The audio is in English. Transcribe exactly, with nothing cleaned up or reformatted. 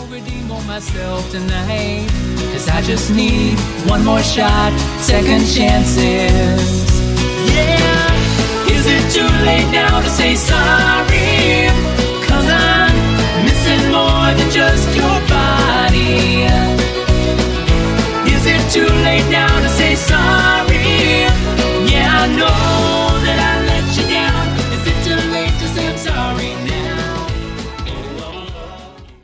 redeem on myself tonight, 'cause I just need one more shot, second chances. Yeah, is it too late now to say sorry? 'Cause I'm missing more than just your